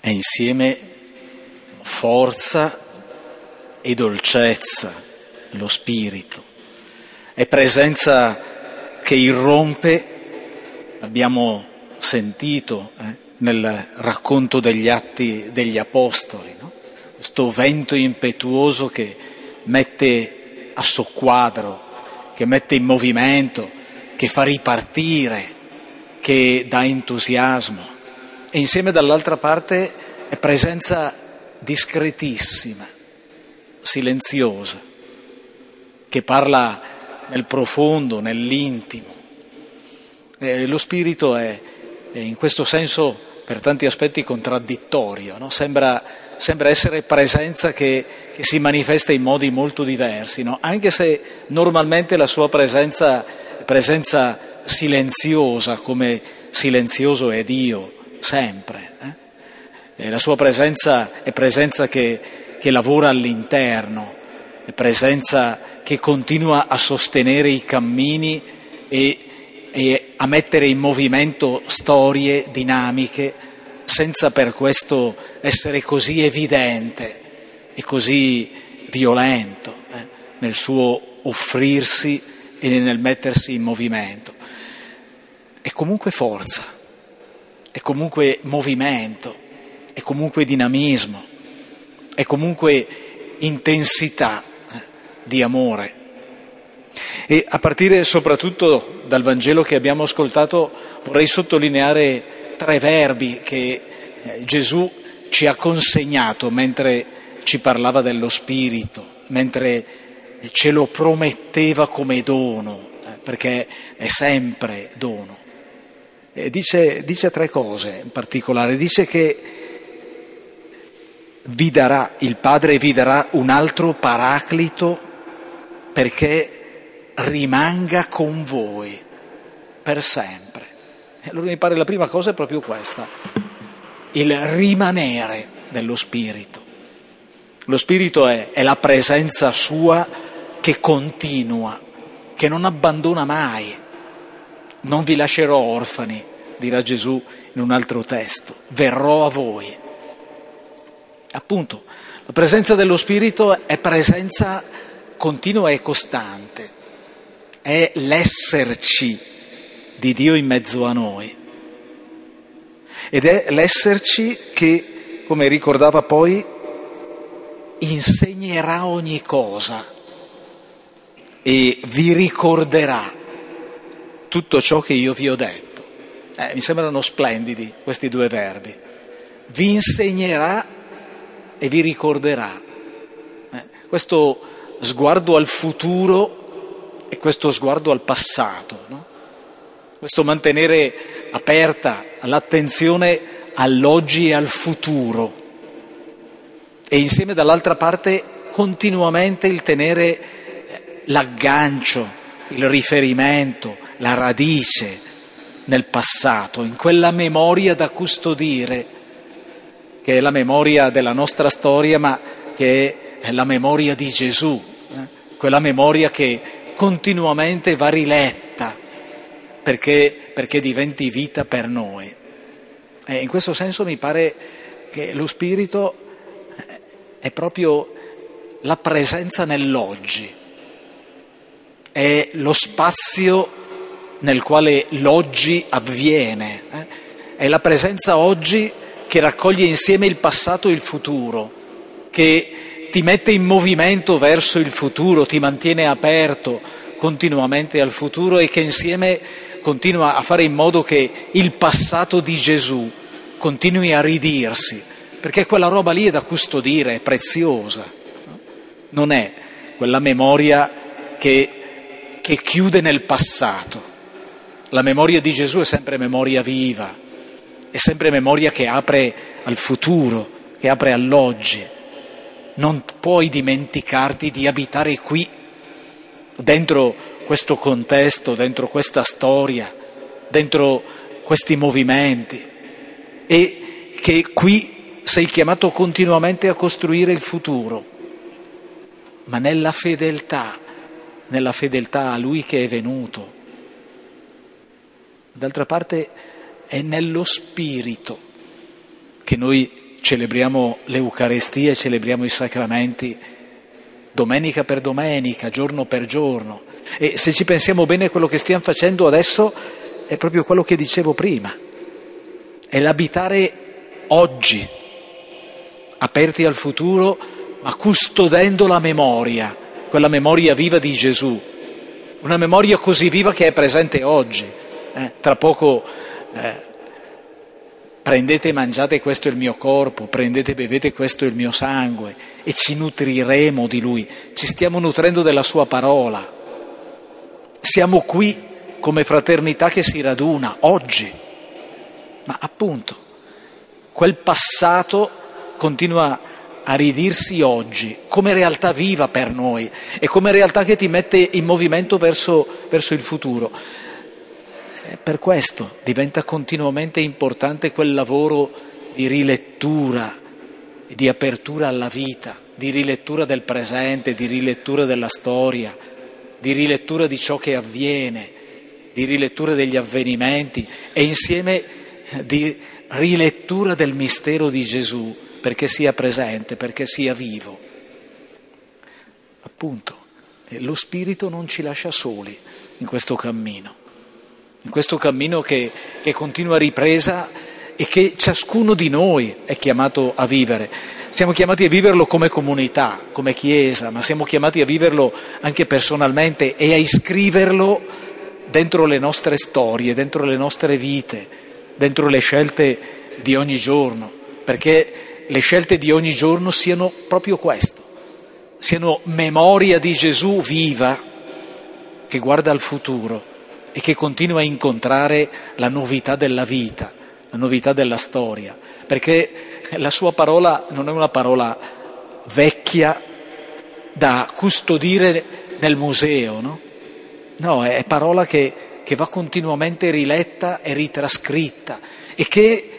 è insieme forza e dolcezza, lo Spirito. È presenza che irrompe, abbiamo sentito nel racconto degli Atti degli Apostoli, no? Questo vento impetuoso che mette a soqquadro, che mette in movimento, che fa ripartire, che dà entusiasmo. E insieme dall'altra parte è presenza discretissima, silenziosa, che parla nel profondo, nell'intimo. Lo Spirito è in questo senso per tanti aspetti contraddittorio, no? Sembra essere presenza che si manifesta in modi molto diversi, no? Anche se normalmente la sua presenza è presenza silenziosa, come silenzioso è Dio sempre. La sua presenza è presenza che lavora all'interno, è presenza che continua a sostenere i cammini e a mettere in movimento storie dinamiche, senza per questo essere così evidente e così violento nel suo offrirsi e nel mettersi in movimento. È comunque forza, è comunque movimento, è comunque dinamismo, è comunque intensità di amore. E a partire soprattutto dal Vangelo che abbiamo ascoltato vorrei sottolineare 3 verbi che Gesù ci ha consegnato mentre ci parlava dello Spirito, mentre ce lo prometteva come dono, perché è sempre dono. Dice 3 cose in particolare, dice che il Padre vi darà un altro Paraclito perché rimanga con voi per sempre. Allora mi pare la prima cosa è proprio questa, il rimanere dello Spirito. Lo Spirito è la presenza sua che continua, che non abbandona mai. Non vi lascerò orfani, dirà Gesù in un altro testo, verrò a voi. Appunto, la presenza dello Spirito è presenza continua e costante, è l'esserci di Dio in mezzo a noi. Ed è l'esserci che, come ricordava poi, insegnerà ogni cosa e vi ricorderà tutto ciò che io vi ho detto. Mi sembrano splendidi questi 2 verbi. Vi insegnerà e vi ricorderà. Questo sguardo al futuro e questo sguardo al passato, no? Questo mantenere aperta l'attenzione all'oggi e al futuro e insieme dall'altra parte continuamente il tenere l'aggancio, il riferimento, la radice nel passato, in quella memoria da custodire, che è la memoria della nostra storia, ma che è la memoria di Gesù, quella memoria che continuamente va riletta perché diventi vita per noi. In questo senso mi pare che lo Spirito è proprio la presenza nell'oggi, è lo spazio nel quale l'oggi avviene, è la presenza oggi che raccoglie insieme il passato e il futuro, che ti mette in movimento verso il futuro, ti mantiene aperto continuamente al futuro e che insieme continua a fare in modo che il passato di Gesù continui a ridirsi, perché quella roba lì è da custodire, è preziosa, non è quella memoria che chiude nel passato. La memoria di Gesù è sempre memoria viva, è sempre memoria che apre al futuro, che apre all'oggi. Non puoi dimenticarti di abitare qui, dentro questo contesto, dentro questa storia, dentro questi movimenti, e che qui sei chiamato continuamente a costruire il futuro, ma nella fedeltà a Lui che è venuto. D'altra parte è nello Spirito che noi celebriamo l'Eucarestia e celebriamo i sacramenti domenica per domenica, giorno per giorno. E se ci pensiamo bene, quello che stiamo facendo adesso è proprio quello che dicevo prima, è l'abitare oggi, aperti al futuro, ma custodendo la memoria, quella memoria viva di Gesù, una memoria così viva che è presente oggi. Tra poco prendete e mangiate, questo è il mio corpo, prendete e bevete, questo è il mio sangue, e ci nutriremo di Lui, ci stiamo nutrendo della Sua parola. Siamo qui come fraternità che si raduna oggi, ma appunto quel passato continua a ridirsi oggi come realtà viva per noi e come realtà che ti mette in movimento verso il futuro. Per questo diventa continuamente importante quel lavoro di rilettura, di apertura alla vita, di rilettura del presente, di rilettura della storia, di rilettura di ciò che avviene, di rilettura degli avvenimenti e insieme di rilettura del mistero di Gesù, perché sia presente, perché sia vivo. Appunto, lo Spirito non ci lascia soli in questo cammino che continua ripresa e che ciascuno di noi è chiamato a vivere. Siamo chiamati a viverlo come comunità, come Chiesa, ma siamo chiamati a viverlo anche personalmente e a iscriverlo dentro le nostre storie, dentro le nostre vite, dentro le scelte di ogni giorno, perché le scelte di ogni giorno siano proprio questo, siano memoria di Gesù viva che guarda al futuro e che continua a incontrare la novità della vita, la novità della storia, perché la sua parola non è una parola vecchia da custodire nel museo, no? No, è parola che va continuamente riletta e ritrascritta e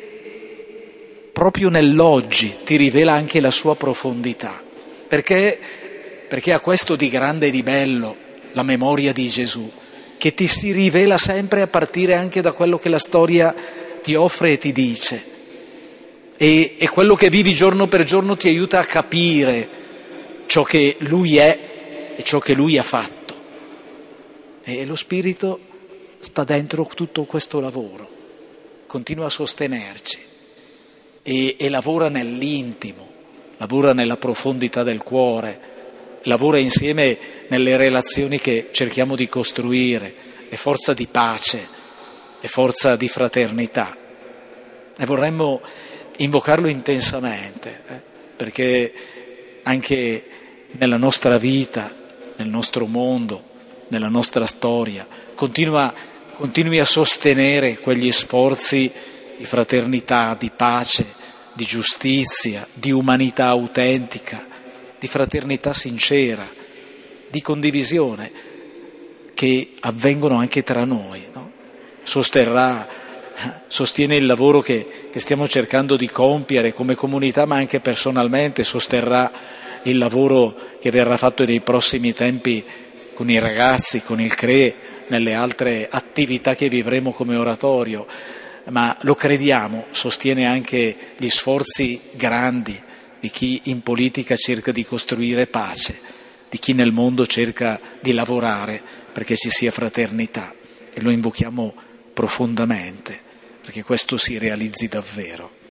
che proprio nell'oggi ti rivela anche la sua profondità, perché ha questo di grande e di bello, la memoria di Gesù, che ti si rivela sempre a partire anche da quello che la storia ti offre e ti dice. E quello che vivi giorno per giorno ti aiuta a capire ciò che Lui è e ciò che Lui ha fatto. E lo Spirito sta dentro tutto questo lavoro, continua a sostenerci e lavora nell'intimo, lavora nella profondità del cuore, lavora insieme nelle relazioni che cerchiamo di costruire, è forza di pace, è forza di fraternità. E vorremmo invocarlo intensamente, perché anche nella nostra vita, nel nostro mondo, nella nostra storia, continui a sostenere quegli sforzi di fraternità, di pace, di giustizia, di umanità autentica, di fraternità sincera, di condivisione che avvengono anche tra noi, no? Sostiene il lavoro che stiamo cercando di compiere come comunità, ma anche personalmente, sosterrà il lavoro che verrà fatto nei prossimi tempi con i ragazzi, con il CRE, nelle altre attività che vivremo come oratorio, ma lo crediamo, sostiene anche gli sforzi grandi di chi in politica cerca di costruire pace, di chi nel mondo cerca di lavorare perché ci sia fraternità, e lo invochiamo profondamente perché questo si realizzi davvero.